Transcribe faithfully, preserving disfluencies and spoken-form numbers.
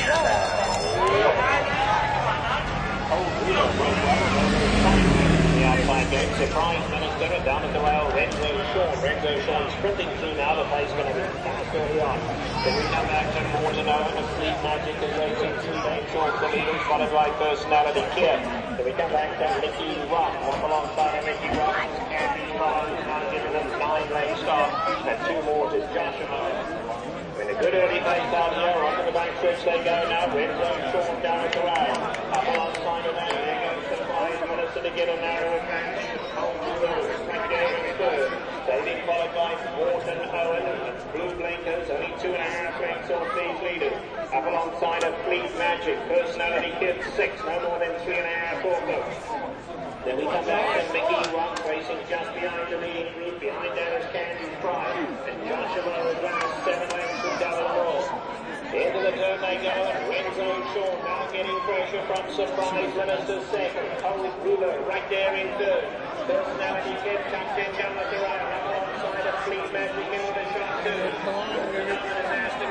Game. Surprise Minister down at the rail. Renzo Sean. Renzo Sean sprinting through now. The pace going to be fast early on. Then we come back to Morton Owen. The Fleet Magic is racing through lengths off the leaders, followed by Personality Kid. Then we come back to Mickey Rock. Up alongside of Mickey Rock. Andy Rock is now giving them nine lane start. And two more to Joshua. In a good early pace out here. Onto the back stretch they go now. Renzo Sean down at the rail. Up alongside of that. There goes the Surprise Minister to get a narrow advance. Saving followed by Morton Owen and Blue Blinkers, only two and a half lengths off these leaders. Up alongside of Fleet Magic, Personality Kid six, no more than three and a half off them. Then we come back to Mickey Rock racing just behind the leading group. Behind that is Candy Pride and Joshua Advance, seven lengths from Double Roll. Into the turn they go, and Renzo Shaw now getting pressure from Surprise Minister second. Old Ruler right there in third. Personality Kid tucked in down at the right, up alongside of Fleet Magic in with a shot too.